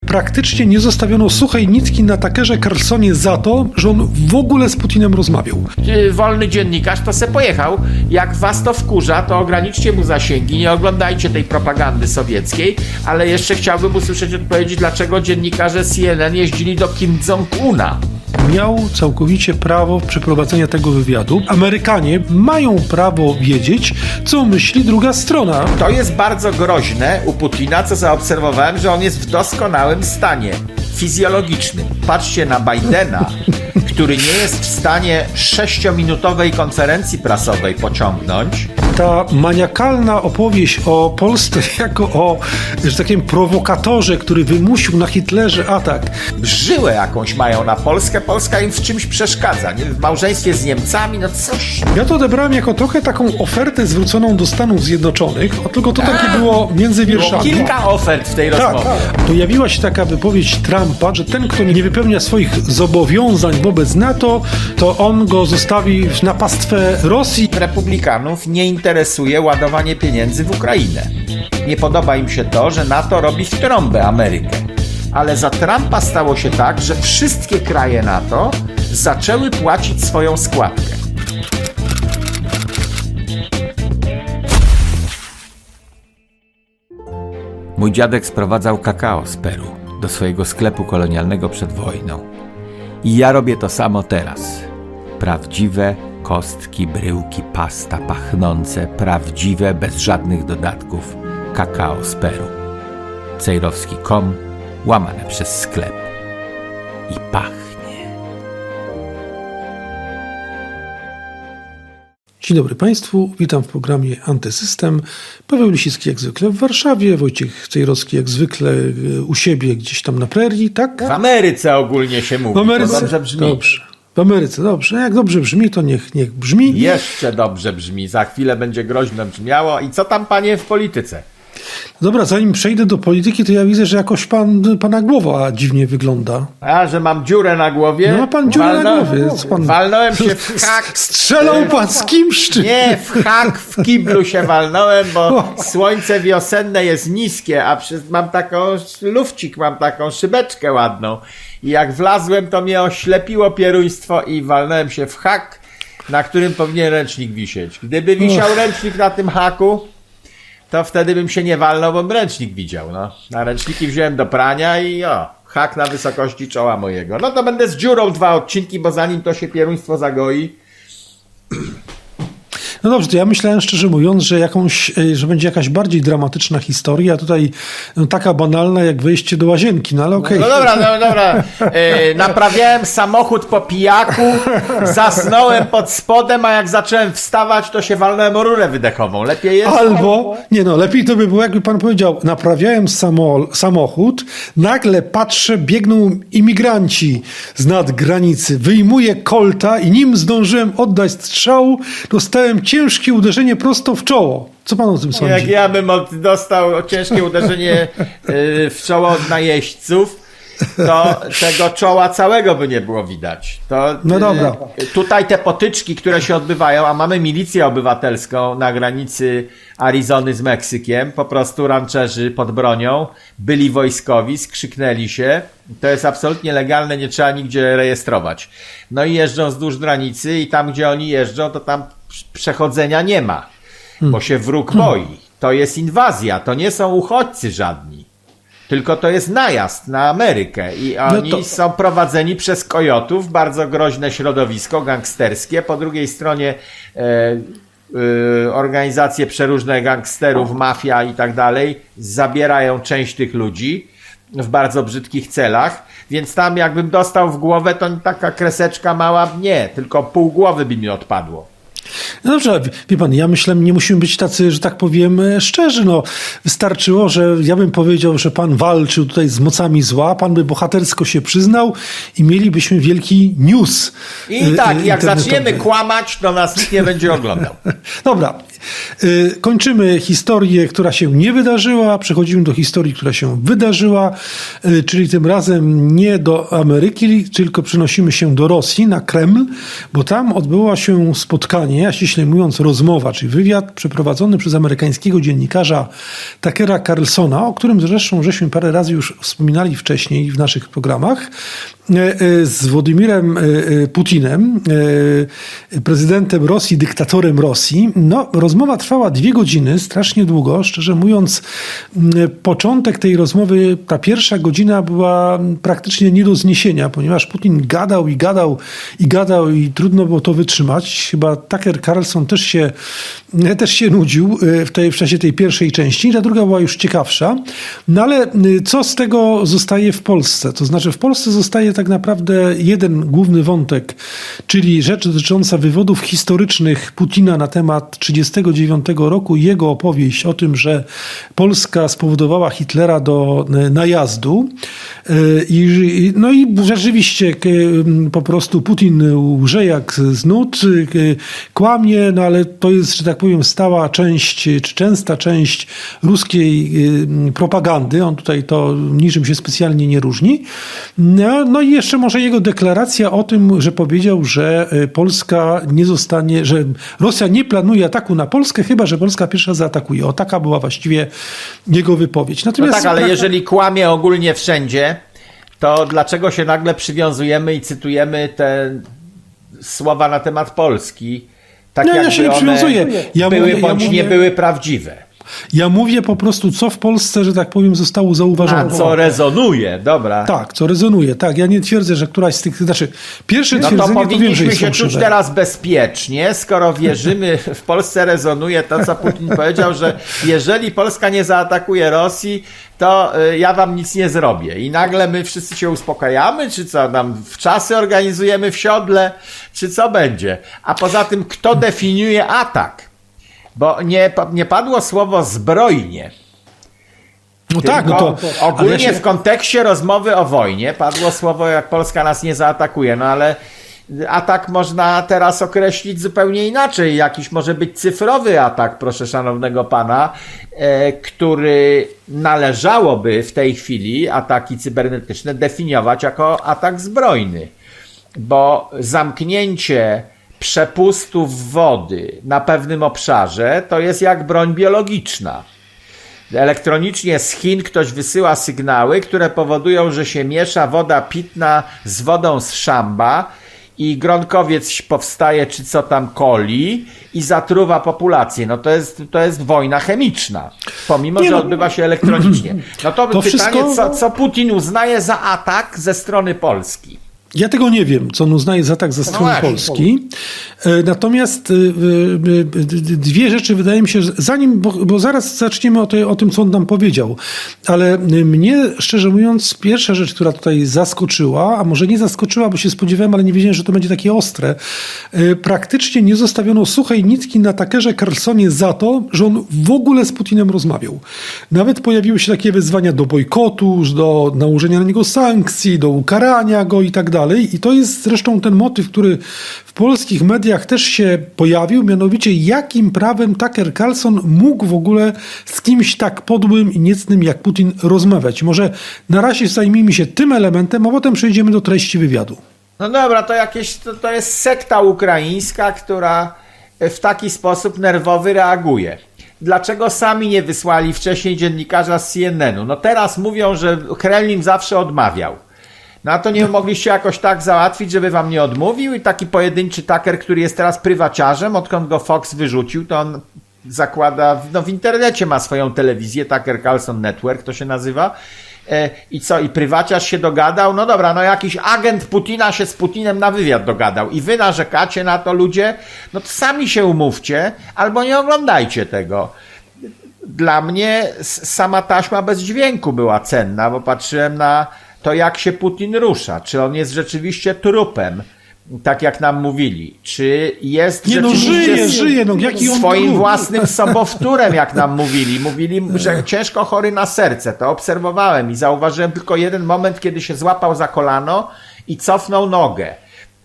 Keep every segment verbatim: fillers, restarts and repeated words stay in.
praktycznie nie zostawiono suchej nitki na Tuckerze Carlsonie za to, że on w ogóle z Putinem rozmawiał. Wolny dziennikarz to se pojechał. Jak was to wkurza, to ograniczcie mu zasięgi, nie oglądajcie tej propagandy sowieckiej, ale jeszcze chciałbym usłyszeć odpowiedzi, dlaczego dziennikarze C N N jeździli do Kim Jong-una. Miał całkowicie prawo przeprowadzenia tego wywiadu. Amerykanie mają prawo wiedzieć, co myśli druga strona. To jest bardzo groźne u Putina, co zaobserwowałem, że on jest w doskonałym stanie fizjologicznym. Patrzcie na Bidena, który nie jest w stanie sześciominutowej konferencji prasowej pociągnąć. Ta maniakalna opowieść o Polsce jako o, że tak powiem, prowokatorze, który wymusił na Hitlerze atak. Żyłę jakąś mają na Polskę. Polska im w czymś przeszkadza. Nie? W małżeństwie z Niemcami, no coś. Ja to odebrałem jako trochę taką ofertę zwróconą do Stanów Zjednoczonych, o, tylko to takie było między wierszami. Było kilka ofert w tej tak, rozmowie. Tak. Pojawiła się taka wypowiedź Trumpa, że ten, kto nie wypełnia swoich zobowiązań wobec NATO, to on go zostawi na pastwę Rosji. Republikanów nie interesuje ładowanie pieniędzy w Ukrainę. Nie podoba im się to, że NATO robi w trąbę Amerykę. Ale za Trumpa stało się tak, że wszystkie kraje NATO zaczęły płacić swoją składkę. Mój dziadek sprowadzał kakao z Peru do swojego sklepu kolonialnego przed wojną. I ja robię to samo teraz. Prawdziwe kostki, bryłki, pasta pachnące, prawdziwe, bez żadnych dodatków, kakao z Peru. cejrowski kropka com, łamane przez sklep. I pachnie. Dzień dobry Państwu, witam w programie Antysystem. Paweł Lisicki jak zwykle w Warszawie, Wojciech Cejrowski jak zwykle u siebie gdzieś tam na prerii, tak? W Ameryce ogólnie się mówi, w Ameryce? To dobrze brzmi. Dobrze. W Ameryce, dobrze. Jak dobrze brzmi, to niech, niech brzmi. Jeszcze dobrze brzmi, za chwilę będzie groźno brzmiało. I co tam, panie, w polityce? Dobra, zanim przejdę do polityki, to ja widzę, że jakoś pan, pana głowa dziwnie wygląda. A, że mam dziurę na głowie? No ma pan dziurę Walno... na głowie. Co pan... Walnąłem się w hak. Strzelał pan z kimś? Czy... Nie, w hak, w kiblu się walnąłem, bo słońce wiosenne jest niskie, a przez... mam taką lufcik, mam taką szybeczkę ładną. I jak wlazłem, to mnie oślepiło pieruństwo i walnąłem się w hak, na którym powinien ręcznik wisieć. Gdyby wisiał ręcznik na tym haku, to wtedy bym się nie walnął, bo bym ręcznik widział. No. Na ręczniki wziąłem do prania i o, hak na wysokości czoła mojego. No to będę z dziurą dwa odcinki, bo zanim to się pieruństwo zagoi. No dobrze, to ja myślałem szczerze mówiąc, że jakąś, że będzie jakaś bardziej dramatyczna historia, a tutaj no, taka banalna jak wejście do łazienki, no ale okej. Okay. No dobra, no dobra. Yy, naprawiałem samochód po pijaku, zasnąłem pod spodem, a jak zacząłem wstawać, to się walnąłem o rurę wydechową. Lepiej jest? Albo, nie no, lepiej to by było, jakby pan powiedział, naprawiałem samo, samochód, nagle patrzę, biegną imigranci z nad granicy, wyjmuję kolta i nim zdążyłem oddać strzał, dostałem ciężkie uderzenie prosto w czoło. Co pan o tym sądzi? Jak ja bym od, dostał ciężkie uderzenie yy, w czoło od najeźdźców, to tego czoła całego by nie było widać. To, no dobra. Yy, tutaj te potyczki, które się odbywają, a mamy milicję obywatelską na granicy Arizony z Meksykiem, po prostu rancherzy pod bronią, byli wojskowi, skrzyknęli się. To jest absolutnie legalne, nie trzeba nigdzie rejestrować. No i jeżdżą wzdłuż granicy i tam, gdzie oni jeżdżą, to tam przechodzenia nie ma, bo się wróg boi. To jest inwazja, to nie są uchodźcy żadni, tylko to jest najazd na Amerykę i oni no to... są prowadzeni przez kojotów, bardzo groźne środowisko gangsterskie, po drugiej stronie e, e, organizacje przeróżne gangsterów, mafia i tak dalej zabierają część tych ludzi w bardzo brzydkich celach, więc tam jakbym dostał w głowę, to taka kreseczka mała, nie, tylko pół głowy by mi odpadło. No dobrze, wie pan, ja myślę, nie musimy być tacy, że tak powiem, szczerzy. No, wystarczyło, że ja bym powiedział, że pan walczył tutaj z mocami zła, pan by bohatersko się przyznał i mielibyśmy wielki news. I tak, jak zaczniemy kłamać, to nas nikt nie będzie oglądał. Dobra, Kończymy historię, która się nie wydarzyła, przechodzimy do historii, która się wydarzyła, czyli tym razem nie do Ameryki, tylko przenosimy się do Rosji, na Kreml, bo tam odbyło się spotkanie, a ściślej mówiąc rozmowa, czyli wywiad przeprowadzony przez amerykańskiego dziennikarza Tuckera Carlsona, o którym zresztą żeśmy parę razy już wspominali wcześniej w naszych programach, z Władimirem Putinem, prezydentem Rosji, dyktatorem Rosji. No, rozmowa trwała dwie godziny, strasznie długo. Szczerze mówiąc, początek tej rozmowy, ta pierwsza godzina była praktycznie nie do zniesienia, ponieważ Putin gadał i gadał i gadał i trudno było to wytrzymać. Chyba Tucker Carlson też się, też się nudził w, tej, w czasie tej pierwszej części. Ta druga była już ciekawsza. No ale co z tego zostaje w Polsce? To znaczy w Polsce zostaje tak naprawdę jeden główny wątek, czyli rzecz dotycząca wywodów historycznych Putina na temat trzydziestego dziewiątego roku, jego opowieść o tym, że Polska spowodowała Hitlera do najazdu. I, no i rzeczywiście po prostu Putin łże jak z nut, kłamie, no ale to jest, że tak powiem, stała część, czy częsta część ruskiej propagandy. On tutaj to niczym się specjalnie nie różni. No, no i jeszcze może jego deklaracja o tym, że powiedział, że Polska nie zostanie, że Rosja nie planuje ataku na Polskę, chyba że Polska pierwsza zaatakuje. O, taka była właściwie jego wypowiedź. Natomiast no tak, ale jeżeli kłamie ogólnie wszędzie, to dlaczego się nagle przywiązujemy i cytujemy te słowa na temat Polski, tak no, jakby ja się nie one przywiązuję. Ja były mówię, bądź ja nie mówię... były prawdziwe? Ja mówię po prostu, co w Polsce, że tak powiem, zostało zauważone. A co rezonuje, dobra. Tak, co rezonuje, tak. Ja nie twierdzę, że któraś z tych... Znaczy, pierwsze no twierdzenie to powinniśmy powiem, że się czuć teraz bezpiecznie, skoro wierzymy, w Polsce rezonuje to, co Putin powiedział, że jeżeli Polska nie zaatakuje Rosji, to ja wam nic nie zrobię. I nagle my wszyscy się uspokajamy, czy co, nam wczasy organizujemy w siodle, czy co będzie. A poza tym, kto definiuje atak? Bo nie, nie padło słowo zbrojnie. No tak, no to ogólnie ja się... w kontekście rozmowy o wojnie padło słowo, jak Polska nas nie zaatakuje, no ale atak można teraz określić zupełnie inaczej. Jakiś może być cyfrowy atak, proszę szanownego pana, e, który należałoby w tej chwili, ataki cybernetyczne, definiować jako atak zbrojny. Bo zamknięcie przepustów wody na pewnym obszarze to jest jak broń biologiczna. Elektronicznie z Chin ktoś wysyła sygnały, które powodują, że się miesza woda pitna z wodą z szamba i gronkowiec powstaje, czy co tam coli i zatruwa populację. No to jest, to jest wojna chemiczna, pomimo, Nie że no, odbywa się elektronicznie. No to, to pytanie, wszystko... co, co Putin uznaje za atak ze strony Polski? Ja tego nie wiem, co on uznaje za atak ze strony no Polski. Natomiast dwie rzeczy wydaje mi się, że zanim, bo, bo zaraz zaczniemy o, tej, o tym, co on nam powiedział, ale mnie, szczerze mówiąc, pierwsza rzecz, która tutaj zaskoczyła, a może nie zaskoczyła, bo się spodziewałem, ale nie wiedziałem, że to będzie takie ostre, praktycznie nie zostawiono suchej nitki na Tuckerze Carlsonie za to, że on w ogóle z Putinem rozmawiał. Nawet pojawiły się takie wezwania do bojkotu, do nałożenia na niego sankcji, do ukarania go i tak dalej. I to jest zresztą ten motyw, który w polskich mediach też się pojawił, mianowicie jakim prawem Tucker Carlson mógł w ogóle z kimś tak podłym i niecnym jak Putin rozmawiać. Może na razie zajmijmy się tym elementem, a potem przejdziemy do treści wywiadu. No dobra, to jakieś, to, to jest sekta ukraińska, która w taki sposób nerwowy reaguje. Dlaczego sami nie wysłali wcześniej dziennikarza z C N N u? No teraz mówią, że Kremlin zawsze odmawiał. No a to nie mogliście jakoś tak załatwić, żeby wam nie odmówił? I taki pojedynczy Tucker, który jest teraz prywaciarzem, odkąd go Fox wyrzucił, to on zakłada, no w internecie ma swoją telewizję, Tucker Carlson Network to się nazywa. E, I co, i prywaciarz się dogadał? No dobra, no jakiś agent Putina się z Putinem na wywiad dogadał. I wy narzekacie na to, ludzie? No to sami się umówcie, albo nie oglądajcie tego. Dla mnie sama taśma bez dźwięku była cenna, bo patrzyłem na to, jak się Putin rusza. Czy on jest rzeczywiście trupem, tak jak nam mówili? Czy jest nie rzeczywiście no, żyje, żyje, no, jaki on swoim trup? własnym sobowtórem, jak nam mówili? Mówili, że ciężko chory na serce. To obserwowałem i zauważyłem tylko jeden moment, kiedy się złapał za kolano i cofnął nogę.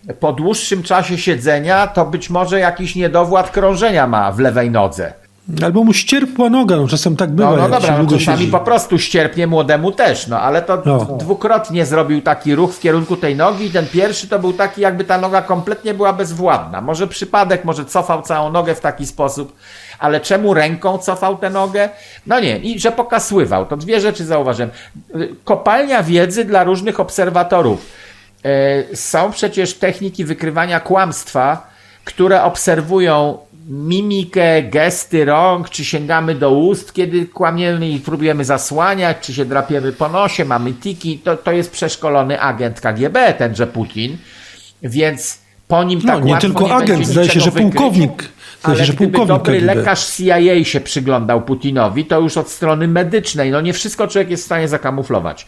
po dłuższym czasie siedzenia to być może jakiś niedowład krążenia ma w lewej nodze. Albo mu ścierpła noga, no czasem tak bywa. No, no dobra, no, czasami siedzi. po prostu ścierpnie, młodemu też, no ale to no. dwukrotnie zrobił taki ruch w kierunku tej nogi i ten pierwszy to był taki, jakby ta noga kompletnie była bezwładna. Może przypadek, może cofał całą nogę w taki sposób, ale czemu ręką cofał tę nogę? No nie, i że pokasływał. To dwie rzeczy zauważyłem. Kopalnia wiedzy dla różnych obserwatorów. Yy, są przecież techniki wykrywania kłamstwa, które obserwują mimikę, gesty rąk, czy sięgamy do ust, kiedy kłamiemy i próbujemy zasłaniać, czy się drapiemy po nosie, mamy tiki, to, to jest przeszkolony agent K G B, tenże Putin, więc po nim tak no, nie łatwo tylko nie agent, zdaje się, że wykryć, pułkownik. ale się, że gdyby pułkownik dobry K G B. lekarz C I A się przyglądał Putinowi, to już od strony medycznej, no nie wszystko człowiek jest w stanie zakamuflować.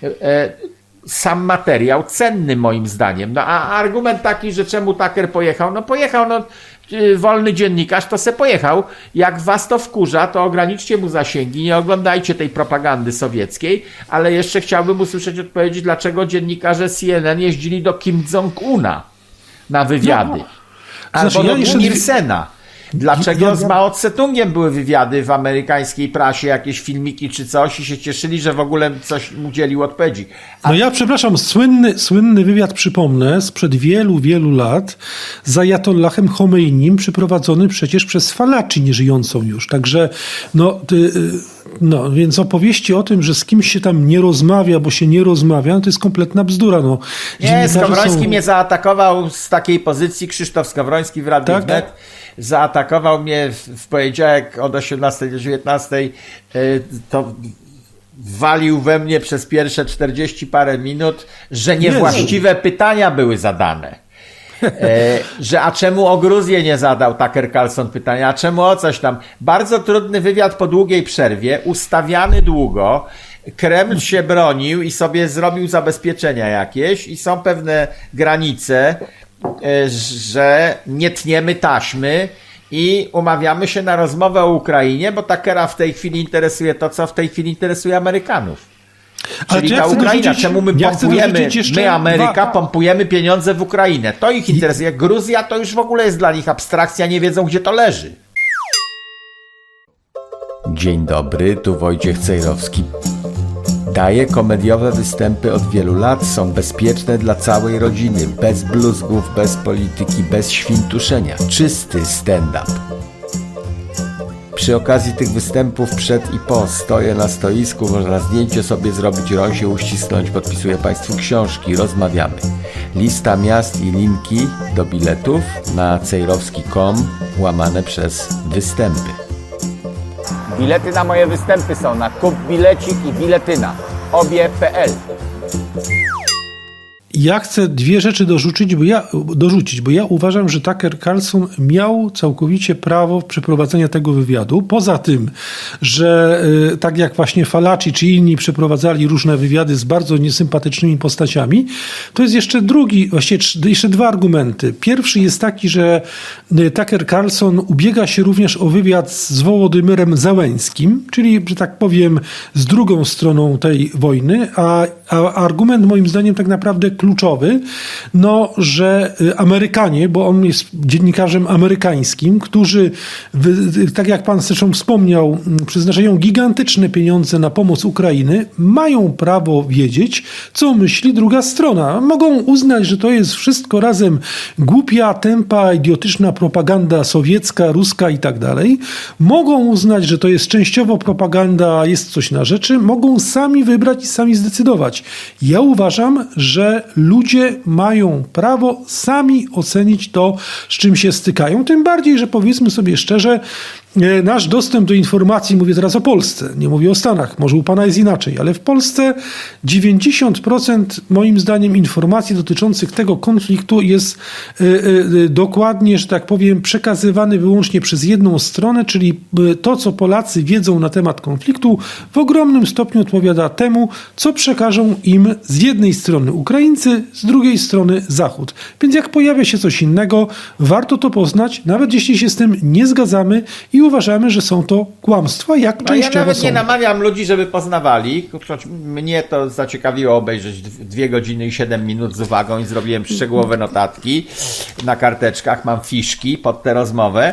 Sam materiał cenny moim zdaniem. No a argument taki, że czemu Tucker pojechał? No pojechał, no wolny dziennikarz to se pojechał. Jak was to wkurza, to ograniczcie mu zasięgi, nie oglądajcie tej propagandy sowieckiej, ale jeszcze chciałbym usłyszeć odpowiedzi, dlaczego dziennikarze C N N jeździli do Kim Jong-una na wywiady. No, albo znaczy, do ja Nielsena. Dlaczego ja, ja... z Mao Tse-tungiem były wywiady w amerykańskiej prasie, jakieś filmiki czy coś i się cieszyli, że w ogóle coś udzielił odpowiedzi. A... No ja przepraszam, słynny, słynny wywiad, przypomnę, sprzed wielu, wielu lat z Ajatollahem Chomeinim, przeprowadzony przecież przez Falaci nieżyjącą już. Także no, ty, no więc opowieści o tym, że z kimś się tam nie rozmawia, bo się nie rozmawia, no to jest kompletna bzdura. No. Nie, Skowroński są... mnie zaatakował z takiej pozycji, Krzysztof Skowroński w Radiu tak? Wnet. Zaatakował mnie w, w poniedziałek od osiemnastej do dziewiętnastej, to walił we mnie przez pierwsze czterdzieści parę minut, że niewłaściwe Jezu. pytania były zadane. E, że a czemu o Gruzję nie zadał Tucker Carlson pytania, a czemu o coś tam. Bardzo trudny wywiad po długiej przerwie, ustawiany długo. Kreml się bronił i sobie zrobił zabezpieczenia jakieś i są pewne granice, że nie tniemy taśmy i umawiamy się na rozmowę o Ukrainie, bo Tuckera w tej chwili interesuje to, co w tej chwili interesuje Amerykanów. Czyli ta ja Ukraina, dorzucić, czemu my ja pompujemy, my Ameryka, dwa... pompujemy pieniądze w Ukrainę. To ich interesuje. Gruzja to już w ogóle jest dla nich abstrakcja, nie wiedzą, gdzie to leży. Dzień dobry, tu Wojciech Cejrowski. Daję komediowe występy od wielu lat, są bezpieczne dla całej rodziny, bez bluzgów, bez polityki, bez świntuszenia. Czysty stand-up. Przy okazji tych występów przed i po stoję na stoisku, można zdjęcie sobie zrobić, rąsię uścisnąć, podpisuję Państwu książki, rozmawiamy. Lista miast i linki do biletów na cejrowski kropka com łamane przez występy. Bilety na moje występy są na Kup Bilecik i Biletyna. Obie kropka pe el. Ja chcę dwie rzeczy dorzucić, bo ja, dorzucić, bo ja uważam, że Tucker Carlson miał całkowicie prawo przeprowadzenia tego wywiadu. Poza tym, że y, tak jak właśnie Falaci czy inni przeprowadzali różne wywiady z bardzo niesympatycznymi postaciami, to jest jeszcze drugi, właściwie jeszcze dwa argumenty. Pierwszy jest taki, że Tucker Carlson ubiega się również o wywiad z Wołodymyrem Zełenskim, czyli, że tak powiem, z drugą stroną tej wojny, a, a argument moim zdaniem tak naprawdę kluczowy, no, że Amerykanie, bo on jest dziennikarzem amerykańskim, którzy, tak jak pan zresztą wspomniał, przeznaczają gigantyczne pieniądze na pomoc Ukrainy, mają prawo wiedzieć, co myśli druga strona. Mogą uznać, że to jest wszystko razem głupia, tępa, idiotyczna propaganda sowiecka, ruska i tak dalej. Mogą uznać, że to jest częściowo propaganda, jest coś na rzeczy. Mogą sami wybrać i sami zdecydować. Ja uważam, że ludzie mają prawo sami ocenić to, z czym się stykają. Tym bardziej, że powiedzmy sobie szczerze, nasz dostęp do informacji, mówię teraz o Polsce, nie mówię o Stanach, może u pana jest inaczej, ale w Polsce dziewięćdziesiąt procent moim zdaniem informacji dotyczących tego konfliktu jest y, y, dokładnie, że tak powiem, przekazywany wyłącznie przez jedną stronę, czyli to, co Polacy wiedzą na temat konfliktu, w ogromnym stopniu odpowiada temu, co przekażą im z jednej strony Ukraińcy, z drugiej strony Zachód. Więc jak pojawia się coś innego, warto to poznać, nawet jeśli się z tym nie zgadzamy i i uważamy, że są to kłamstwa, jak no częściowo ja nawet są. nie namawiam ludzi, żeby poznawali. Mnie to zaciekawiło obejrzeć dwie godziny i siedem minut z uwagą i zrobiłem szczegółowe notatki na karteczkach, mam fiszki pod tę rozmowę.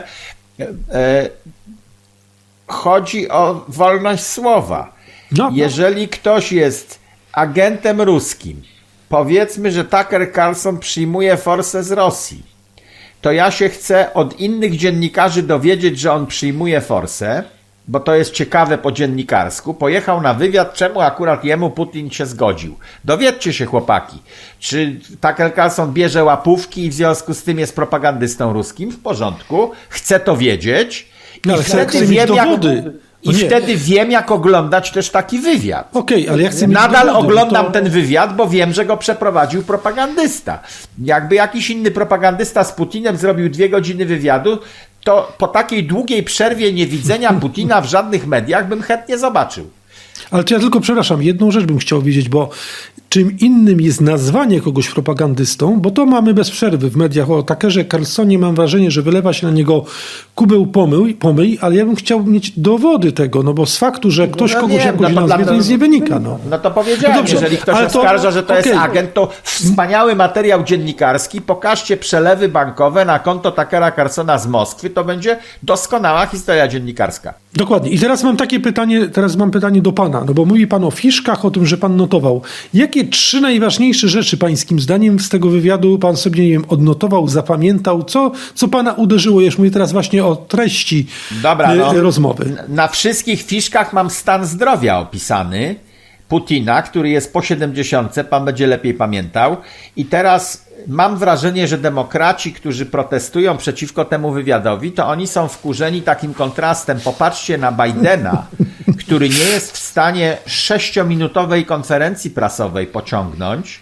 Chodzi o wolność słowa. No, Jeżeli ktoś jest agentem ruskim, powiedzmy, że Tucker Carlson przyjmuje forsę z Rosji, to ja się chcę od innych dziennikarzy dowiedzieć, że on przyjmuje forsę, bo to jest ciekawe po dziennikarsku. Pojechał na wywiad, czemu akurat jemu Putin się zgodził. Dowiedzcie się, chłopaki, czy Tucker Carlson bierze łapówki i w związku z tym jest propagandystą ruskim? W porządku, chcę to wiedzieć i no, ale wtedy chcę wiem, mieć jak... dowody. I wtedy wiem, jak oglądać też taki wywiad. Okej, okay, ale ja chcę Nadal mieć dowody, oglądam to... ten wywiad, bo wiem, że go przeprowadził propagandysta. Jakby jakiś inny propagandysta z Putinem zrobił dwie godziny wywiadu, to po takiej długiej przerwie niewidzenia Putina w żadnych mediach bym chętnie zobaczył. Ale to ja tylko, przepraszam, jedną rzecz bym chciał wiedzieć, bo czym innym jest nazwanie kogoś propagandystą, bo to mamy bez przerwy w mediach o Tuckerze Carlsonie, mam wrażenie, że wylewa się na niego kubeł pomyj, pomyj, ale ja bym chciał mieć dowody tego, no bo z faktu, że ktoś no kogoś nie, jakoś no to nazwie, to nic nie wynika. No, no to powiedziałem, no dobrze, jeżeli ktoś ale to, oskarża, że to okay. jest agent, to wspaniały materiał dziennikarski, pokażcie przelewy bankowe na konto Tuckera Carlsona z Moskwy, to będzie doskonała historia dziennikarska. Dokładnie. I teraz mam takie pytanie, teraz mam pytanie do pana, no bo mówi pan o fiszkach, o tym, że pan notował. Jakie trzy najważniejsze rzeczy pańskim zdaniem z tego wywiadu pan sobie, nie wiem, odnotował, zapamiętał? Co, co pana uderzyło? Już mówię teraz właśnie o treści Dobra, no, y, rozmowy. Na wszystkich fiszkach mam stan zdrowia opisany Putina, który jest po siedemdziesiątce, pan będzie lepiej pamiętał. I teraz mam wrażenie, że demokraci, którzy protestują przeciwko temu wywiadowi, to oni są wkurzeni takim kontrastem. Popatrzcie na Bidena, który nie jest w stanie sześciominutowej konferencji prasowej pociągnąć,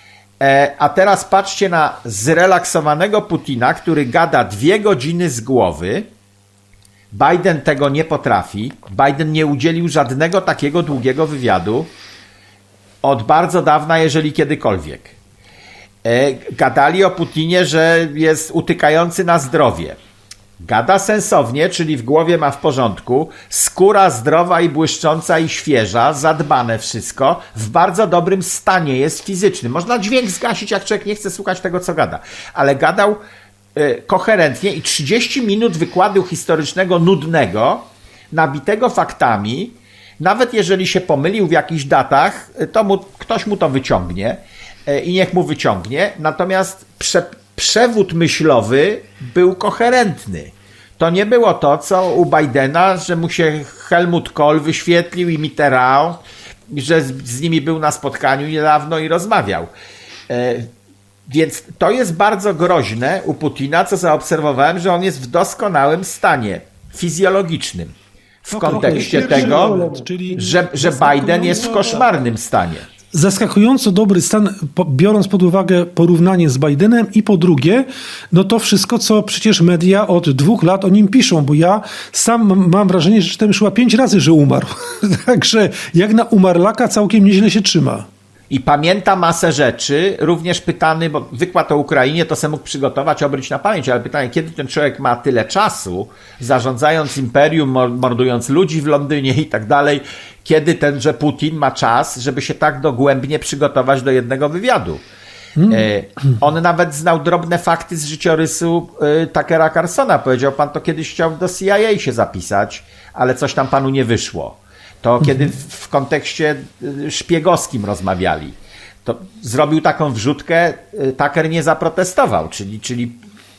a teraz patrzcie na zrelaksowanego Putina, który gada dwie godziny z głowy. Biden tego nie potrafi. Biden nie udzielił żadnego takiego długiego wywiadu od bardzo dawna, jeżeli kiedykolwiek. Gadali o Putinie, że jest utykający na zdrowie. Gada sensownie, czyli w głowie ma w porządku, skóra zdrowa i błyszcząca i świeża, zadbane wszystko, w bardzo dobrym stanie jest fizycznym. Można dźwięk zgasić, jak człowiek nie chce słuchać tego, co gada. Ale gadał y, koherentnie i trzydzieści minut wykładu historycznego nudnego, nabitego faktami, nawet jeżeli się pomylił w jakichś datach, to mu, ktoś mu to wyciągnie y, i niech mu wyciągnie. Natomiast prze, przewód myślowy był koherentny. To nie było to, co u Bidena, że mu się Helmut Kohl wyświetlił i Mitterrand, że z, z nimi był na spotkaniu niedawno i rozmawiał. E, więc to jest bardzo groźne u Putina, co zaobserwowałem, że on jest w doskonałym stanie fizjologicznym. W No, kontekście tego, że, że Biden jest w koszmarnym stanie. Zaskakująco dobry stan, biorąc pod uwagę porównanie z Bidenem i po drugie, no to wszystko, co przecież media od dwóch lat o nim piszą, bo ja sam mam wrażenie, że czytałem już chyba pięć razy, że umarł. Także jak na umarlaka całkiem nieźle się trzyma. I pamięta masę rzeczy, również pytany, bo wykład o Ukrainie to sobie mógł przygotować, obryć na pamięć, ale pytanie, kiedy ten człowiek ma tyle czasu, zarządzając imperium, mordując ludzi w Londynie i tak dalej, kiedy tenże Putin ma czas, żeby się tak dogłębnie przygotować do jednego wywiadu. Hmm. On nawet znał drobne fakty z życiorysu Tuckera Carlsona. Powiedział, pan to kiedyś chciał do C I A się zapisać, ale coś tam panu nie wyszło. To kiedy w kontekście szpiegowskim rozmawiali, to zrobił taką wrzutkę, Tucker nie zaprotestował, czyli, czyli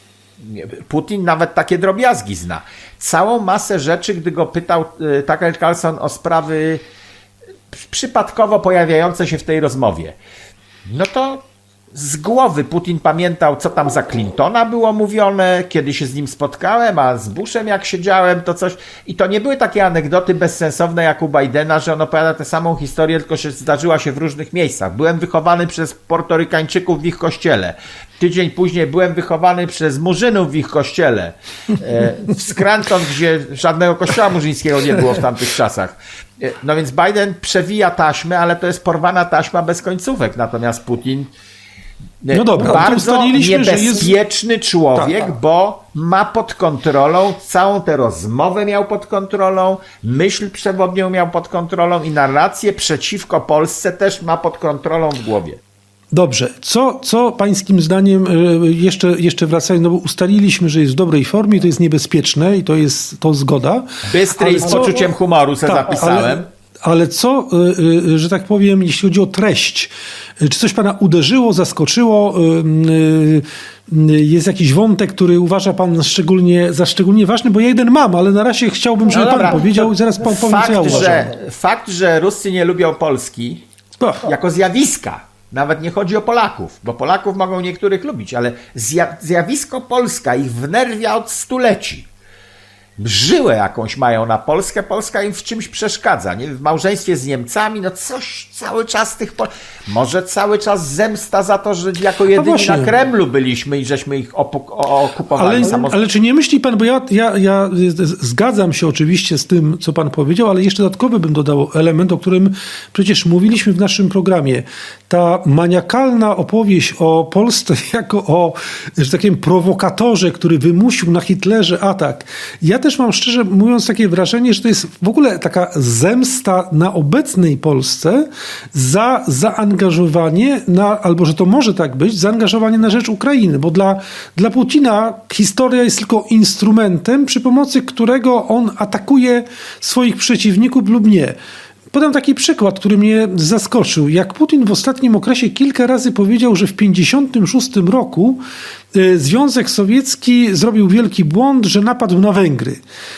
Putin nawet takie drobiazgi zna. Całą masę rzeczy, gdy go pytał Tucker Carlson o sprawy przypadkowo pojawiające się w tej rozmowie, no to z głowy Putin pamiętał, co tam za Clintona było mówione, kiedy się z nim spotkałem, a z Bushem jak siedziałem, to coś. I to nie były takie anegdoty bezsensowne jak u Bidena, że on opowiada tę samą historię, tylko że zdarzyła się w różnych miejscach. Byłem wychowany przez Portorykańczyków w ich kościele. Tydzień później byłem wychowany przez Murzynów w ich kościele. W Scranton, gdzie żadnego kościoła murzyńskiego nie było w tamtych czasach. No więc Biden przewija taśmę, ale to jest porwana taśma bez końcówek. Natomiast Putin No dobra, bardzo niebezpieczny jest... człowiek, tak. bo ma pod kontrolą, całą tę rozmowę miał pod kontrolą, myśl przewodnią miał pod kontrolą i narrację przeciwko Polsce też ma pod kontrolą w głowie. Dobrze. Co, co pańskim zdaniem, jeszcze, jeszcze wracając, no bo ustaliliśmy, że jest w dobrej formie, to jest niebezpieczne i to jest to zgoda. Bystry i z co, poczuciem humoru se tak, zapisałem. Ale, ale co, że tak powiem, jeśli chodzi o treść, czy coś pana uderzyło, zaskoczyło? Jest jakiś wątek, który uważa pan szczególnie, za szczególnie ważny? Bo ja jeden mam, ale na razie chciałbym, żeby no dobra, pan powiedział i zaraz pan powie, co ja uważam. Że, fakt, że Ruscy nie lubią Polski Ach. jako zjawiska, nawet nie chodzi o Polaków, bo Polaków mogą niektórych lubić, ale zjawisko Polska ich wnerwia od stuleci. Żyłę jakąś mają na Polskę, Polska im w czymś przeszkadza, nie? W małżeństwie z Niemcami, no coś cały czas tych... Pol... Może cały czas zemsta za to, że jako jedyni no na Kremlu byliśmy i żeśmy ich okupowali. Ale, samoz... ale czy nie myśli pan, bo ja, ja, ja zgadzam się oczywiście z tym, co pan powiedział, ale jeszcze dodatkowy bym dodał element, o którym przecież mówiliśmy w naszym programie. Ta maniakalna opowieść o Polsce jako o, że tak powiem, prowokatorze, który wymusił na Hitlerze atak. Ja też mam szczerze mówiąc takie wrażenie, że to jest w ogóle taka zemsta na obecnej Polsce za zaangażowanie, na, albo że to może tak być, zaangażowanie na rzecz Ukrainy, bo dla, dla Putina historia jest tylko instrumentem, przy pomocy którego on atakuje swoich przeciwników lub nie. Podam taki przykład, który mnie zaskoczył. Jak Putin w ostatnim okresie kilka razy powiedział, że w pięćdziesiątym szóstym roku Związek Sowiecki zrobił wielki błąd, że napadł na Węgry.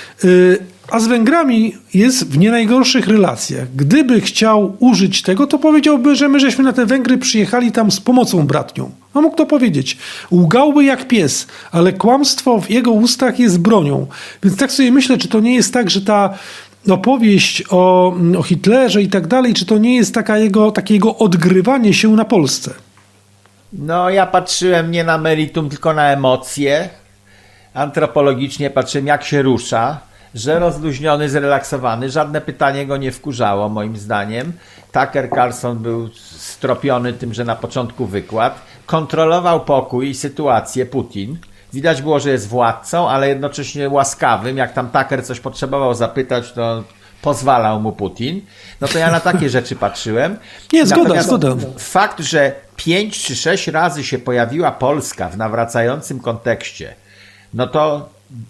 A z Węgrami jest w nie najgorszych relacjach. Gdyby chciał użyć tego, to powiedziałby, że my żeśmy na te Węgry przyjechali tam z pomocą bratnią. No mógł to powiedzieć. Łgałby jak pies, ale kłamstwo w jego ustach jest bronią. Więc tak sobie myślę, czy to nie jest tak, że ta opowieść o, o Hitlerze i tak dalej, czy to nie jest taka jego, takie jego odgrywanie się na Polsce? No ja patrzyłem nie na meritum, tylko na emocje. Antropologicznie patrzyłem, jak się rusza, że rozluźniony, zrelaksowany. Żadne pytanie go nie wkurzało, moim zdaniem. Tucker Carlson był stropiony tym, że na początku wykład. Kontrolował pokój i sytuację Putin. Widać było, że jest władcą, ale jednocześnie łaskawym. Jak tam Tucker coś potrzebował zapytać, to pozwalał mu Putin. No to ja na takie rzeczy patrzyłem. Nie, zgoda, zgoda. Fakt, że pięć czy sześć razy się pojawiła Polska w nawracającym kontekście, no to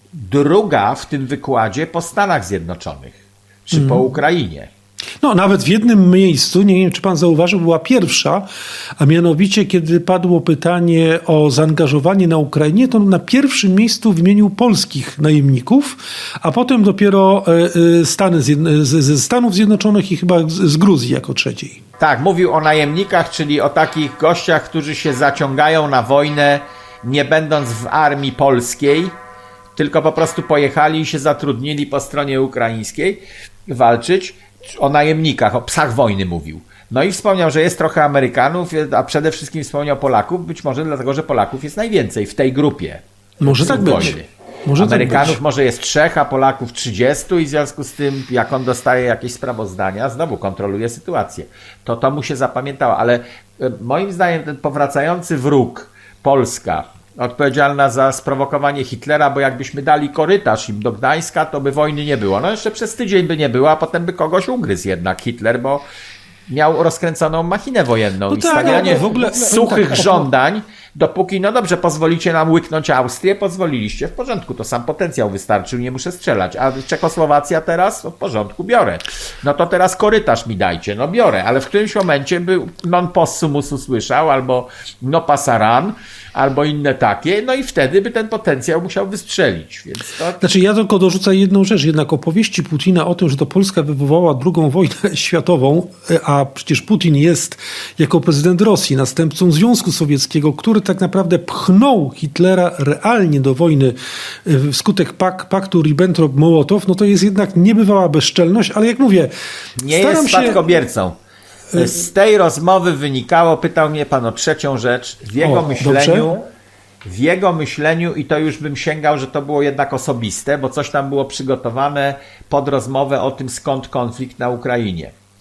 druga w tym wykładzie po Stanach Zjednoczonych, czy mm. po Ukrainie. No, nawet w jednym miejscu, nie wiem, czy pan zauważył, była pierwsza, a mianowicie, kiedy padło pytanie o zaangażowanie na Ukrainie, to na pierwszym miejscu wymienił polskich najemników, a potem dopiero Stany, ze Stanów Zjednoczonych i chyba z Gruzji jako trzeciej. Tak, mówił o najemnikach, czyli o takich gościach, którzy się zaciągają na wojnę, nie będąc w armii polskiej, tylko po prostu pojechali i się zatrudnili po stronie ukraińskiej walczyć. O najemnikach, o psach wojny mówił. No i wspomniał, że jest trochę Amerykanów, a przede wszystkim wspomniał Polaków, być może dlatego, że Polaków jest najwięcej w tej grupie. Może tak być. Może Amerykanów tak być. może jest trzech, a Polaków trzydziestu i w związku z tym, jak on dostaje jakieś sprawozdania, znowu kontroluje sytuację. To to mu się zapamiętało, ale moim zdaniem ten powracający wróg, Polska, odpowiedzialna za sprowokowanie Hitlera, bo jakbyśmy dali korytarz im do Gdańska, to by wojny nie było. No jeszcze przez tydzień by nie było, a potem by kogoś ugryzł jednak Hitler, bo miał rozkręconą machinę wojenną no i tak, stawianie no, w ogóle suchych tak, żądań, dopóki, no dobrze, pozwolicie nam łyknąć Austrię, pozwoliliście, w porządku, to sam potencjał wystarczył, nie muszę strzelać, a Czechosłowacja teraz, no w porządku, biorę. No to teraz korytarz mi dajcie, no biorę, ale w którymś momencie by non possumus usłyszał, albo no pasaran, albo inne takie, no i wtedy by ten potencjał musiał wystrzelić. Więc to... Znaczy ja tylko dorzucę jedną rzecz, jednak opowieści Putina o tym, że to Polska wywołała drugą wojnę światową, a przecież Putin jest jako prezydent Rosji następcą Związku Sowieckiego, który tak naprawdę pchnął Hitlera realnie do wojny wskutek pak, paktu Ribbentrop-Mołotow, no to jest jednak niebywała bezczelność, ale jak mówię... Nie jest spadkobiercą. Się... Z tej rozmowy wynikało, pytał mnie pan o trzecią rzecz, w jego o, myśleniu, dobrze. w jego myśleniu i to już bym sięgał, że to było jednak osobiste, bo coś tam było przygotowane pod rozmowę o tym, skąd konflikt na Ukrainie.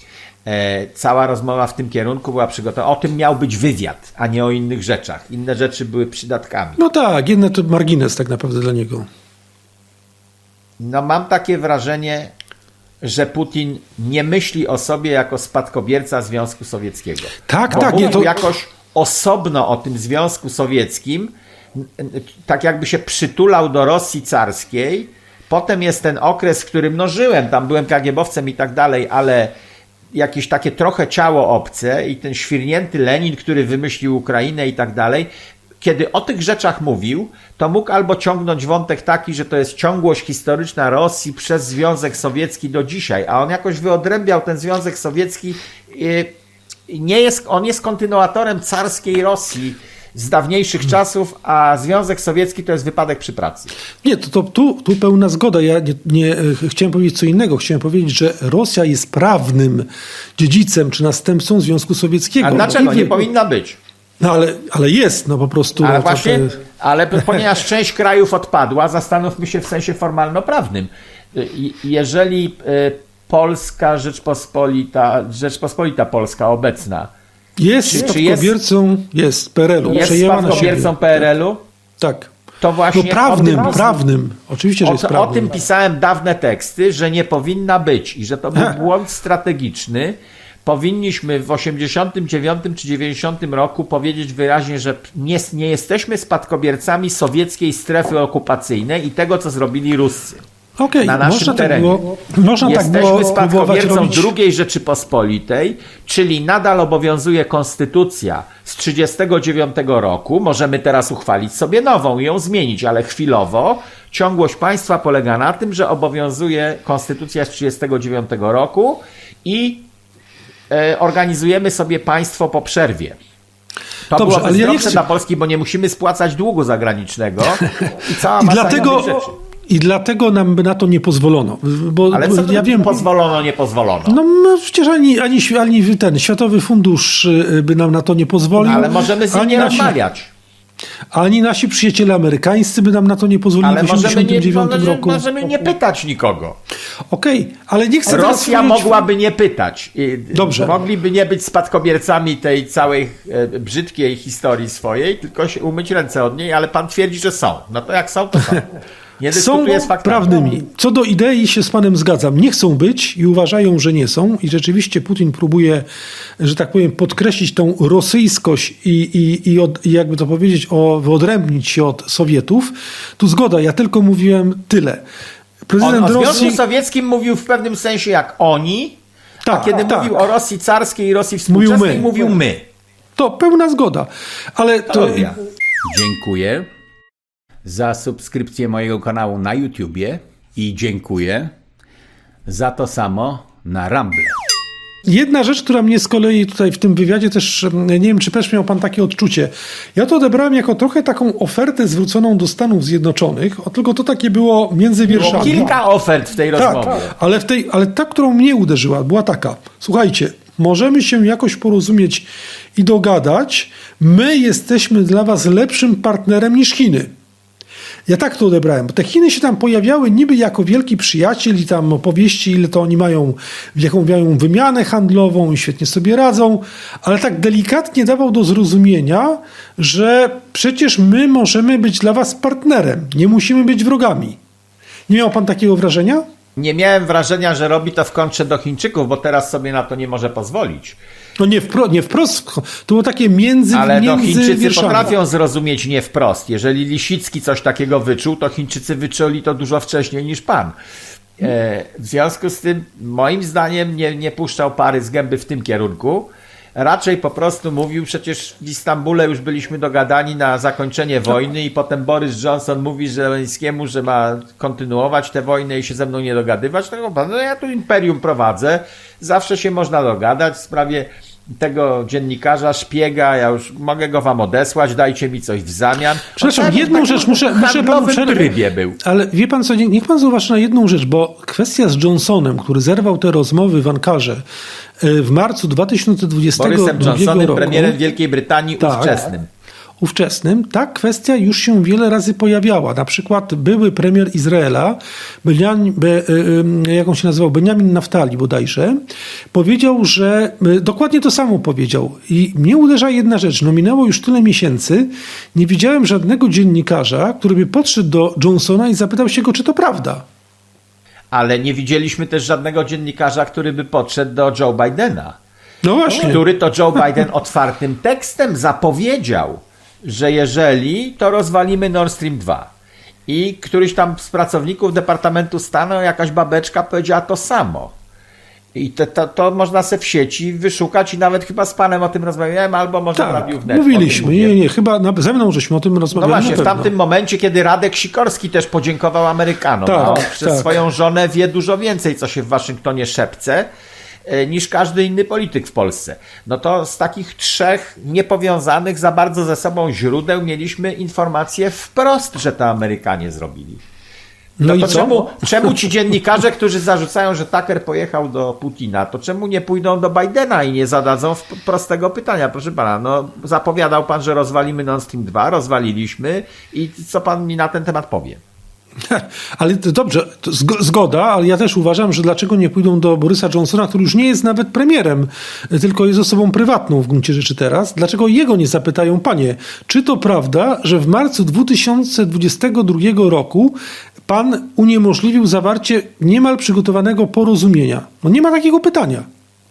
E, cała rozmowa w tym kierunku była przygotowana. O tym miał być wywiad, a nie o innych rzeczach. Inne rzeczy były przydatkami. No tak, jedne to margines tak naprawdę dla niego. No mam takie wrażenie, że Putin nie myśli o sobie jako spadkobierca Związku Sowieckiego. Tak, Bo tak. mówił Nie, to... jakoś osobno o tym Związku Sowieckim, tak jakby się przytulał do Rosji carskiej. Potem jest ten okres, w którym no żyłem, tam byłem kagiebowcem i tak dalej, ale jakieś takie trochę ciało obce i ten świrnięty Lenin, który wymyślił Ukrainę i tak dalej. Kiedy o tych rzeczach mówił, to mógł albo ciągnąć wątek taki, że to jest ciągłość historyczna Rosji przez Związek Sowiecki do dzisiaj, a on jakoś wyodrębiał ten Związek Sowiecki. Nie jest, on jest kontynuatorem carskiej Rosji z dawniejszych czasów, a Związek Sowiecki to jest wypadek przy pracy. Nie, to, to tu, tu pełna zgoda. Ja nie, nie chciałem powiedzieć co innego. Chciałem powiedzieć, że Rosja jest prawnym dziedzicem czy następcą Związku Sowieckiego. A dlaczego? No, nie powinna być. No ale, ale jest, no po prostu. Ale no, właśnie, to, to... ale ponieważ część krajów odpadła, zastanówmy się w sensie formalno-prawnym. Jeżeli Polska Rzeczpospolita, Rzeczpospolita Polska obecna jest czy, spadkobiercą, jest, jest P R L-u. Jest spadkobiercą P R L-u? Tak. To właśnie no prawnym, o tym, prawnym. Oczywiście, że o, jest prawnym. O tym pisałem dawne teksty, że nie powinna być i że to był Ha. błąd strategiczny. Powinniśmy w osiemdziesiątym dziewiątym czy dziewięćdziesiątym roku powiedzieć wyraźnie, że nie, nie jesteśmy spadkobiercami sowieckiej strefy okupacyjnej i tego, co zrobili Ruscy. Okay, na naszym można terenie. Tak było, można Jesteśmy tak było spadkobiercą robić... drugiej Rzeczypospolitej, czyli nadal obowiązuje konstytucja z trzydziestego dziewiątego roku. Możemy teraz uchwalić sobie nową i ją zmienić, ale chwilowo ciągłość państwa polega na tym, że obowiązuje konstytucja z trzydziestego dziewiątego roku i e, organizujemy sobie państwo po przerwie. To Dobrze, byłoby ale ja nie zdrowsze chcę... dla Polski, bo nie musimy spłacać długu zagranicznego i cała I masa dlatego... innych rzeczy. I dlatego nam by na to nie pozwolono. Bo, Ale co to ja wiem, pozwolono, nie pozwolono? No, no przecież ani, ani, ani ten Światowy Fundusz by nam na to nie pozwolił. No, ale możemy z nim nie nasi, rozmawiać. Ani nasi przyjaciele amerykańscy by nam na to nie pozwolili ale w osiemdziesiątym dziewiątym roku. Możemy nie pytać nikogo. Okej, okay, ale nie chcę Rosja teraz mogłaby nie pytać. Dobrze. Mogliby nie być spadkobiercami tej całej e, brzydkiej historii swojej, tylko się umyć ręce od niej, ale pan twierdzi, że są. No to jak są, to są. Nie są z faktami. prawnymi. Co do idei się z panem zgadzam. Nie chcą być i uważają, że nie są. I rzeczywiście Putin próbuje, że tak powiem, podkreślić tą rosyjskość i, i, i, od, i jakby to powiedzieć, o, wyodrębnić się od Sowietów. Tu zgoda, ja tylko mówiłem tyle. Prezydent On o Rosji... Związku Sowieckim mówił w pewnym sensie jak oni, tak, a kiedy tak. mówił o Rosji carskiej i Rosji współczesnej, mówił my. Mówił my. To pełna zgoda. Ale to... Dziękuję za subskrypcję mojego kanału na YouTubie i dziękuję za to samo na Rumble. Jedna rzecz, która mnie z kolei tutaj w tym wywiadzie też, nie wiem, czy też miał pan takie odczucie. Ja to odebrałem jako trochę taką ofertę zwróconą do Stanów Zjednoczonych, tylko to takie było między wierszami. Było kilka ofert w tej rozmowie. Tak, ale, w tej, ale ta, którą mnie uderzyła, była taka. Słuchajcie, możemy się jakoś porozumieć i dogadać. My jesteśmy dla was lepszym partnerem niż Chiny. Ja tak to odebrałem, bo te Chiny się tam pojawiały niby jako wielki przyjaciel i tam opowieści, ile to oni mają, jaką mają wymianę handlową i świetnie sobie radzą, ale tak delikatnie dawał do zrozumienia, że przecież my możemy być dla was partnerem, nie musimy być wrogami. Nie miał pan takiego wrażenia? Nie miałem wrażenia, że robi to w kontrze do Chińczyków, bo teraz sobie na to nie może pozwolić. No nie wprost, nie wprost, to było takie między Ale między no Chińczycy wierszami. potrafią zrozumieć nie wprost. Jeżeli Lisicki coś takiego wyczuł, to Chińczycy wyczuli to dużo wcześniej niż pan. E, w związku z tym, moim zdaniem, nie, nie puszczał pary z gęby w tym kierunku. Raczej po prostu mówił, przecież w Istambule już byliśmy dogadani na zakończenie wojny i potem Boris Johnson mówi Żeleńskiemu, że ma kontynuować tę wojnę i się ze mną nie dogadywać. No ja tu imperium prowadzę, zawsze się można dogadać w sprawie tego dziennikarza, szpiega, ja już mogę go wam odesłać, dajcie mi coś w zamian. Przepraszam, On jedną rzecz muszę, muszę panu przerwać. trybie był. Ale wie pan co, niech pan zauważy na jedną rzecz, bo kwestia z Johnsonem, który zerwał te rozmowy w Ankarze w marcu dwa tysiące dwudziestego drugiego Borysem Johnsonem, roku, premierem Wielkiej Brytanii tak, ówczesnym. ówczesnym ta kwestia już się wiele razy pojawiała. Na przykład były premier Izraela, Benjamin, be, jak on się nazywał, Benjamin Naftali bodajże, powiedział, że dokładnie to samo powiedział. I mnie uderza jedna rzecz. No minęło już tyle miesięcy, nie widziałem żadnego dziennikarza, który by podszedł do Johnsona i zapytał się go, czy to prawda. Ale nie widzieliśmy też żadnego dziennikarza, który by podszedł do Joe Bidena. No właśnie. Który to Joe Biden otwartym tekstem zapowiedział, że jeżeli, to rozwalimy Nord Stream dwa. I któryś tam z pracowników Departamentu Stanu, jakaś babeczka powiedziała to samo. I to, to, to można sobie w sieci wyszukać i nawet chyba z panem o tym rozmawiałem, albo może tak, w Radiu Wnet. Mówiliśmy, nie, nie, chyba na, ze mną żeśmy o tym rozmawiali. No właśnie, w tamtym momencie, kiedy Radek Sikorski też podziękował Amerykanom, tak, a on tak. przez swoją żonę wie dużo więcej, co się w Waszyngtonie szepce, niż każdy inny polityk w Polsce. No to z takich trzech niepowiązanych za bardzo ze sobą źródeł mieliśmy informację wprost, że to Amerykanie zrobili. No, no to i co? Czemu, czemu ci dziennikarze, którzy zarzucają, że Tucker pojechał do Putina, to czemu nie pójdą do Bidena i nie zadadzą prostego pytania? Proszę pana, no zapowiadał pan, że rozwalimy Nord Stream dwa, rozwaliliśmy i co pan mi na ten temat powie? Ale to dobrze, to zgoda, ale ja też uważam, że dlaczego nie pójdą do Borysa Johnsona, który już nie jest nawet premierem, tylko jest osobą prywatną w gruncie rzeczy teraz. Dlaczego jego nie zapytają, panie, czy to prawda, że w marcu dwa tysiące dwudziestego drugiego roku pan uniemożliwił zawarcie niemal przygotowanego porozumienia? No nie ma takiego pytania.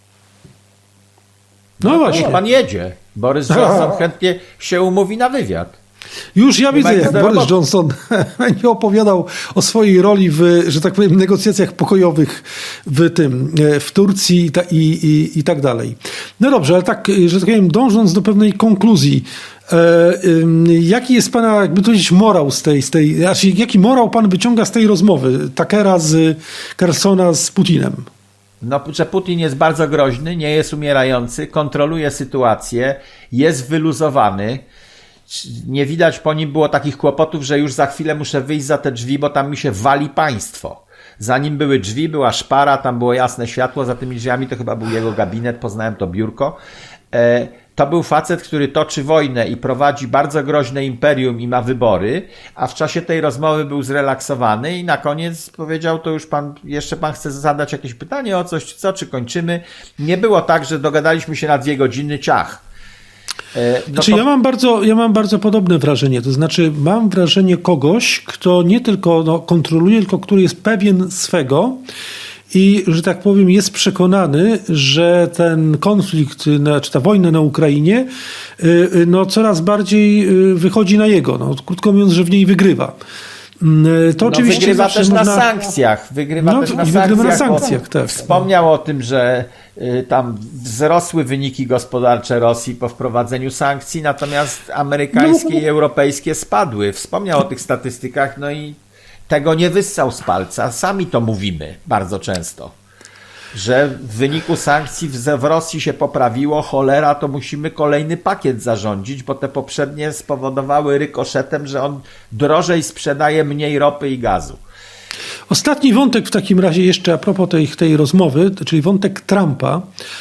No, no właśnie. Pan jedzie. Borys Johnson chętnie się umówi na wywiad. Już ja widzę, jak Boris Johnson nie opowiadał o swojej roli w, że tak powiem, negocjacjach pokojowych w tym, w Turcji i, i, i tak dalej. No dobrze, ale tak, że tak powiem, dążąc do pewnej konkluzji, e, e, jaki jest pana, jakby to powiedzieć, morał z tej, z tej, znaczy, jaki morał pan wyciąga z tej rozmowy Tuckera z Carlsona z Putinem? No, że Putin jest bardzo groźny, nie jest umierający, kontroluje sytuację, jest wyluzowany. Nie widać po nim było takich kłopotów, że już za chwilę muszę wyjść za te drzwi, bo tam mi się wali państwo. Zanim były drzwi, była szpara, tam było jasne światło, za tymi drzwiami to chyba był jego gabinet, poznałem to biurko. To był facet, który toczy wojnę i prowadzi bardzo groźne imperium i ma wybory, a w czasie tej rozmowy był zrelaksowany i na koniec powiedział, to już pan, jeszcze pan chce zadać jakieś pytanie o coś, co, czy kończymy. Nie było tak, że dogadaliśmy się na dwie godziny, ciach. No znaczy, to... ja, mam bardzo, ja mam bardzo podobne wrażenie, to znaczy mam wrażenie kogoś, kto nie tylko no, kontroluje, tylko który jest pewien swego i, że tak powiem, jest przekonany, że ten konflikt, czy ta wojna na Ukrainie no, coraz bardziej wychodzi na jego, no, krótko mówiąc, że w niej wygrywa. To no, oczywiście wygrywa też można... na sankcjach. Wygrywa no, też na wygrywa sankcjach, na sankcjach tak. Wspomniał o tym, że y, tam wzrosły wyniki gospodarcze Rosji po wprowadzeniu sankcji, natomiast amerykańskie no, i europejskie spadły. Wspomniał o tych statystykach, no i tego nie wyssał z palca. Sami to mówimy bardzo często. Że w wyniku sankcji w Rosji się poprawiło, cholera, to musimy kolejny pakiet zarządzić, bo te poprzednie spowodowały rykoszetem, że on drożej sprzedaje mniej ropy i gazu. Ostatni wątek w takim razie jeszcze a propos tej, tej rozmowy, czyli wątek Trumpa,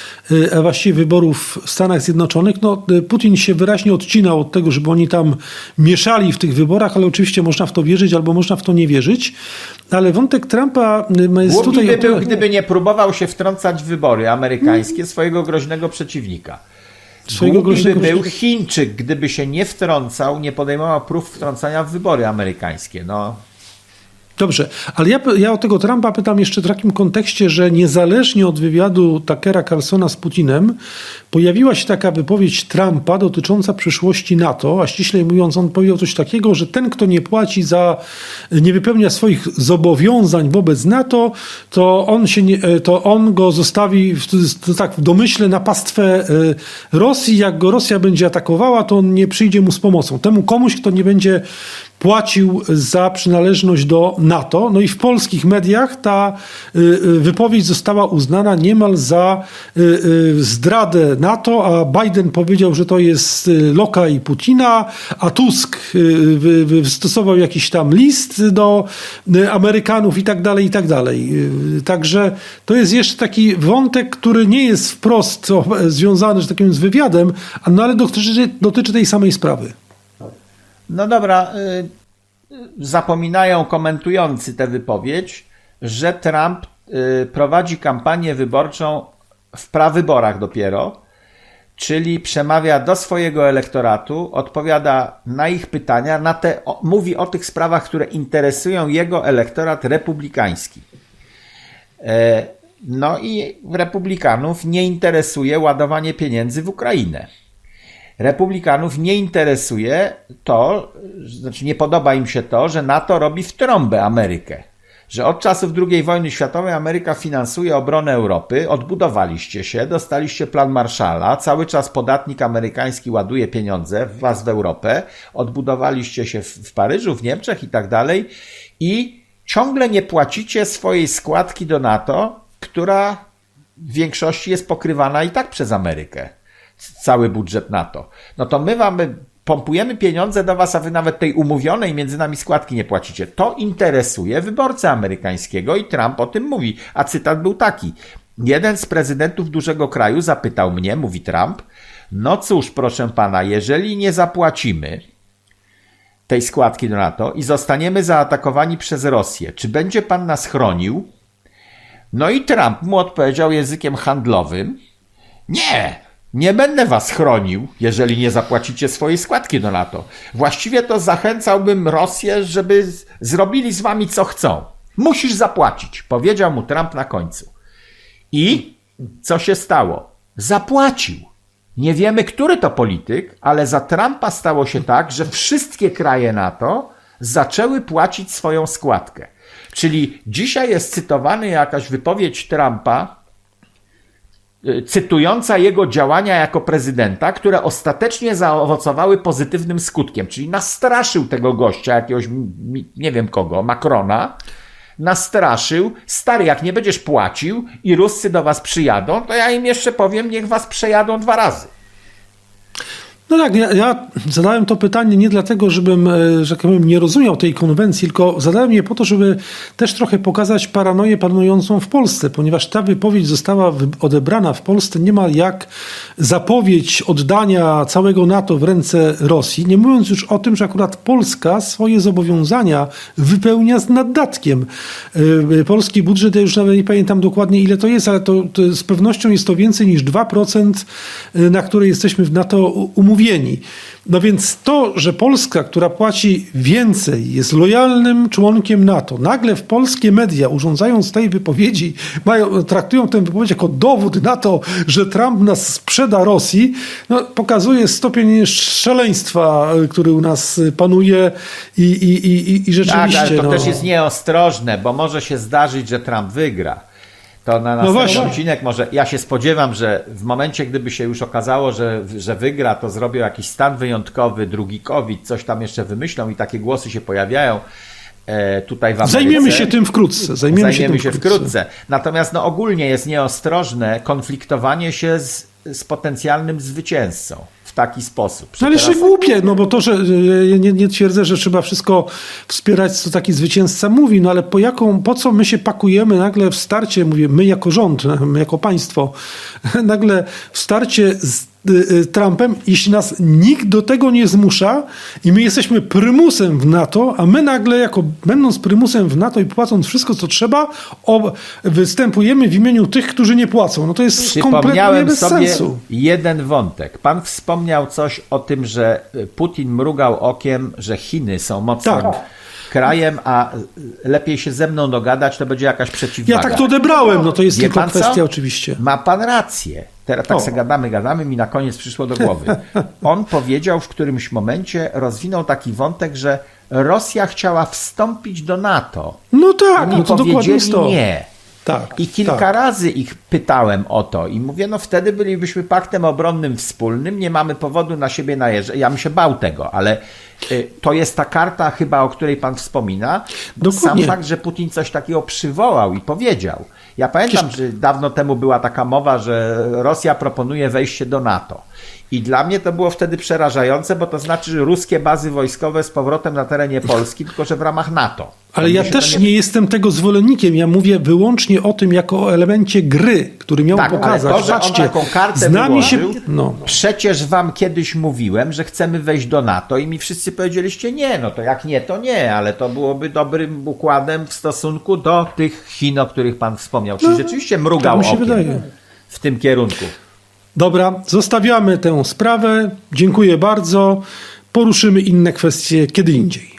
a właściwie wyborów w Stanach Zjednoczonych. No, Putin się wyraźnie odcinał od tego, żeby oni tam mieszali w tych wyborach, ale oczywiście można w to wierzyć albo można w to nie wierzyć. Ale wątek Trumpa jest Głupi tutaj... by był, gdyby nie próbował się wtrącać w wybory amerykańskie swojego groźnego przeciwnika. Swojego Głupi by był Chińczyk, gdyby się nie wtrącał, nie podejmował prób wtrącania w wybory amerykańskie. No... Dobrze, ale ja, ja o tego Trumpa pytam jeszcze w takim kontekście, że niezależnie od wywiadu Tuckera Carlsona z Putinem pojawiła się taka wypowiedź Trumpa dotycząca przyszłości NATO, a ściślej mówiąc on powiedział coś takiego, że ten, kto nie płaci za, nie wypełnia swoich zobowiązań wobec NATO, to on, się nie, to on go zostawi w, to tak w domyśle na pastwę Rosji. Jak go Rosja będzie atakowała, to on nie przyjdzie mu z pomocą. Temu komuś, kto nie będzie płacił za przynależność do NATO. No i w polskich mediach ta wypowiedź została uznana niemal za zdradę NATO, a Biden powiedział, że to jest lokaj Putina, a Tusk wystosował jakiś tam list do Amerykanów i tak dalej, i tak dalej. Także to jest jeszcze taki wątek, który nie jest wprost związany, że tak powiem, z wywiadem, no ale dotyczy, dotyczy tej samej sprawy. No dobra, zapominają komentujący tę wypowiedź, że Trump prowadzi kampanię wyborczą w prawyborach dopiero, czyli przemawia do swojego elektoratu, odpowiada na ich pytania, na te, mówi o tych sprawach, które interesują jego elektorat republikański. No i republikanów nie interesuje ładowanie pieniędzy w Ukrainę. Republikanów nie interesuje to, znaczy nie podoba im się to, że NATO robi w trąbę Amerykę. Że od czasów drugiej wojny światowej Ameryka finansuje obronę Europy, odbudowaliście się, dostaliście plan Marshalla, cały czas podatnik amerykański ładuje pieniądze w was w Europę, odbudowaliście się w, w Paryżu, w Niemczech i tak dalej i ciągle nie płacicie swojej składki do NATO, która w większości jest pokrywana i tak przez Amerykę. Cały budżet NATO. No to my mamy, pompujemy pieniądze do was, a wy nawet tej umówionej między nami składki nie płacicie. To interesuje wyborcę amerykańskiego i Trump o tym mówi. A cytat był taki. Jeden z prezydentów dużego kraju zapytał mnie, mówi Trump, no cóż, proszę pana, jeżeli nie zapłacimy tej składki do NATO i zostaniemy zaatakowani przez Rosję, czy będzie pan nas chronił? No i Trump mu odpowiedział językiem handlowym, nie, nie będę was chronił, jeżeli nie zapłacicie swojej składki do NATO. Właściwie to zachęcałbym Rosję, żeby z- zrobili z wami co chcą. Musisz zapłacić, powiedział mu Trump na końcu. I co się stało? Zapłacił. Nie wiemy, który to polityk, ale za Trumpa stało się tak, że wszystkie kraje NATO zaczęły płacić swoją składkę. Czyli dzisiaj jest cytowany jakaś wypowiedź Trumpa, cytująca jego działania jako prezydenta, które ostatecznie zaowocowały pozytywnym skutkiem. Czyli nastraszył tego gościa, jakiegoś, nie wiem kogo, Macrona, nastraszył, stary, jak nie będziesz płacił i Ruscy do was przyjadą, to ja im jeszcze powiem, niech was przejadą dwa razy. No tak, ja, ja zadałem to pytanie nie dlatego, żebym, że tak powiem, nie rozumiał tej konwencji, tylko zadałem je po to, żeby też trochę pokazać paranoję panującą w Polsce, ponieważ ta wypowiedź została odebrana w Polsce niemal jak zapowiedź oddania całego NATO w ręce Rosji, nie mówiąc już o tym, że akurat Polska swoje zobowiązania wypełnia z naddatkiem. Polski budżet, ja już nawet nie pamiętam dokładnie ile to jest, ale to, to z pewnością jest to więcej niż dwa procent, na które jesteśmy w NATO umówieni. No więc to, że Polska, która płaci więcej, jest lojalnym członkiem NATO, nagle w polskie media, urządzając tej wypowiedzi, mają, traktują tę wypowiedź jako dowód na to, że Trump nas sprzeda Rosji, no, pokazuje stopień szaleństwa, który u nas panuje i, i, i, i rzeczywiście... Tak, ale to no... też jest nieostrożne, bo może się zdarzyć, że Trump wygra. To na następny no odcinek może, ja się spodziewam, że w momencie, gdyby się już okazało, że, że wygra, to zrobią jakiś stan wyjątkowy, drugi COVID, coś tam jeszcze wymyślą i takie głosy się pojawiają e, tutaj w Ameryce. Zajmiemy się tym wkrótce. Zajmiemy, Zajmiemy się, tym się wkrótce. wkrótce. Natomiast no, ogólnie jest nieostrożne konfliktowanie się z, z potencjalnym zwycięzcą w taki sposób. No ale teraz... jeszcze głupie, no bo to, że ja nie, nie twierdzę, że trzeba wszystko wspierać, co taki zwycięzca mówi, no ale po jaką, po co my się pakujemy nagle w starcie, mówię, my jako rząd, my jako państwo, nagle w starcie z Trumpem, jeśli nas nikt do tego nie zmusza i my jesteśmy prymusem w NATO, a my nagle, jako będąc prymusem w NATO i płacąc wszystko, co trzeba, o, występujemy w imieniu tych, którzy nie płacą. No to jest kompletnie bez sobie sensu. Jeden wątek. Pan wspomniał coś o tym, że Putin mrugał okiem, że Chiny są mocnym tak. krajem, a lepiej się ze mną dogadać, to będzie jakaś przeciwwaga. Ja tak to odebrałem, no to jest Wie tylko pan kwestia co? oczywiście. Ma pan rację. Teraz tak O. sobie gadamy, gadamy, mi na koniec przyszło do głowy. On powiedział w którymś momencie, rozwinął taki wątek, że Rosja chciała wstąpić do NATO. No tak, Oni no to dokładnie jest to. nie. Tak, I kilka tak. razy ich pytałem o to i mówię, no wtedy bylibyśmy paktem obronnym wspólnym, nie mamy powodu na siebie najeżdżać. Ja bym się bał tego, ale y, to jest ta karta chyba, o której pan wspomina. Dokładnie. Sam fakt, że Putin coś takiego przywołał i powiedział. Ja pamiętam, że dawno temu była taka mowa, że Rosja proponuje wejście do NATO. I dla mnie to było wtedy przerażające, bo to znaczy, że ruskie bazy wojskowe z powrotem na terenie Polski, tylko że w ramach NATO. Ale ja też nie... nie jestem tego zwolennikiem. Ja mówię wyłącznie o tym jako o elemencie gry, który miał tak, pokazać. Ale to, że Patrzcie, on taką kartę z nami się... wyłożył, no. Przecież wam kiedyś mówiłem, że chcemy wejść do NATO i mi wszyscy powiedzieliście nie, no to jak nie, to nie, ale to byłoby dobrym układem w stosunku do tych Chin, o których pan wspomniał. Czyli no, rzeczywiście mrugał tak mi się okiem wydaje. w tym kierunku. Dobra, zostawiamy tę sprawę. Dziękuję bardzo. Poruszymy inne kwestie kiedy indziej.